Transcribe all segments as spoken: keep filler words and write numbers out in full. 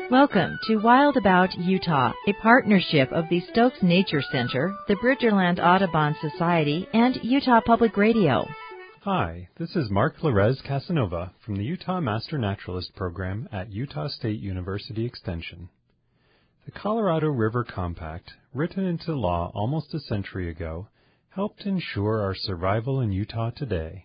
Welcome to Wild About Utah, a partnership of the Stokes Nature Center, the Bridgerland Audubon Society, and Utah Public Radio. Hi, this is Mark Larez Casanova from the Utah Master Naturalist Program at Utah State University Extension. The Colorado River Compact, written into law almost a century ago, helped ensure our survival in Utah today.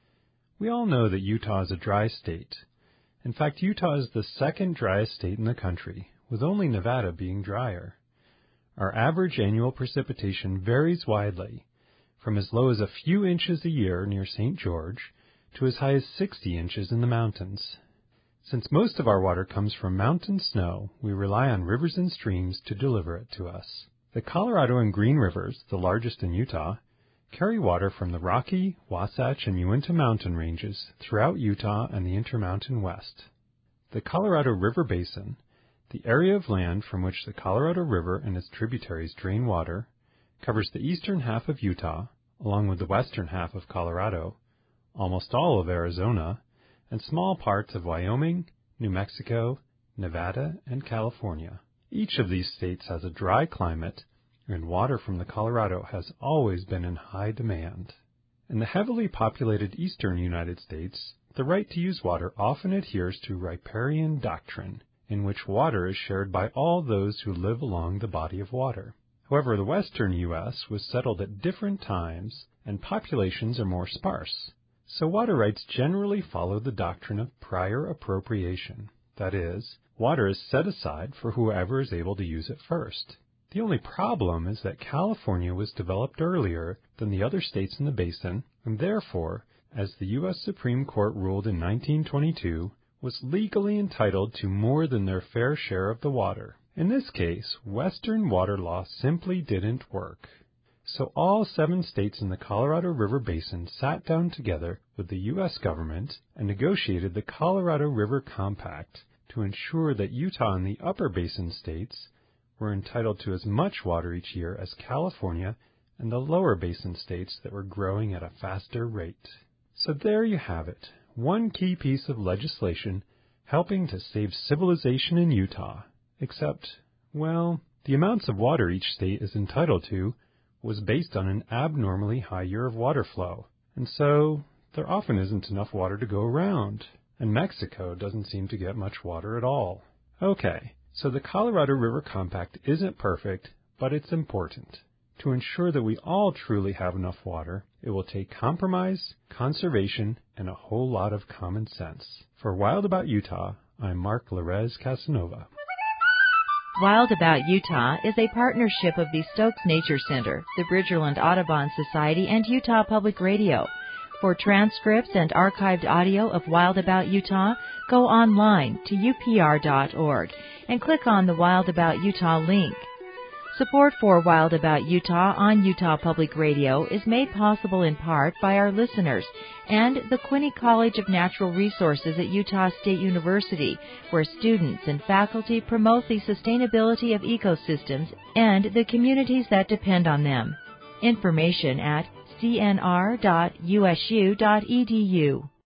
We all know that Utah is a dry state. In fact, Utah is the second driest state in the country, with only Nevada being drier. Our average annual precipitation varies widely, from as low as a few inches a year near Saint George to as high as sixty inches in the mountains. Since most of our water comes from mountain snow, we rely on rivers and streams to deliver it to us. The Colorado and Green Rivers, the largest in Utah, carry water from the Rocky, Wasatch, and Uinta mountain ranges throughout Utah and the Intermountain West. The Colorado River Basin, the area of land from which the Colorado River and its tributaries drain water, covers the eastern half of Utah, along with the western half of Colorado, almost all of Arizona, and small parts of Wyoming, New Mexico, Nevada, and California. Each of these states has a dry climate, and water from the Colorado has always been in high demand. In the heavily populated eastern United States, the right to use water often adheres to riparian doctrine, in which water is shared by all those who live along the body of water. However, the western U S was settled at different times, and populations are more sparse, so water rights generally follow the doctrine of prior appropriation. That is, water is set aside for whoever is able to use it first. The only problem is that California was developed earlier than the other states in the basin, and therefore, as the U S Supreme Court ruled in nineteen twenty-two, was legally entitled to more than their fair share of the water. In this case, Western water law simply didn't work. So all seven states in the Colorado River Basin sat down together with the U S government and negotiated the Colorado River Compact to ensure that Utah and the upper basin states were entitled to as much water each year as California and the lower basin states that were growing at a faster rate. So there you have it, one key piece of legislation helping to save civilization in Utah. Except, well, the amounts of water each state is entitled to was based on an abnormally high year of water flow, and so there often isn't enough water to go around, and Mexico doesn't seem to get much water at all. Okay. So the Colorado River Compact isn't perfect, but it's important. To ensure that we all truly have enough water, it will take compromise, conservation, and a whole lot of common sense. For Wild About Utah, I'm Mark Larez Casanova. Wild About Utah is a partnership of the Stokes Nature Center, the Bridgerland Audubon Society, and Utah Public Radio. For transcripts and archived audio of Wild About Utah, go online to U P R dot org and click on the Wild About Utah link. Support for Wild About Utah on Utah Public Radio is made possible in part by our listeners and the Quinney College of Natural Resources at Utah State University, where students and faculty promote the sustainability of ecosystems and the communities that depend on them. Information at c n r dot u s u dot e d u.